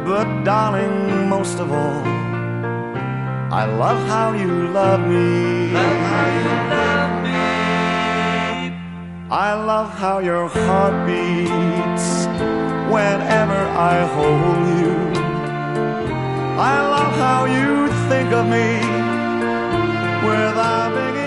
But darling, most of all, I love how you love me. Love how you love me. I love how your heart beats whenever I hold you. I love how you think of me without being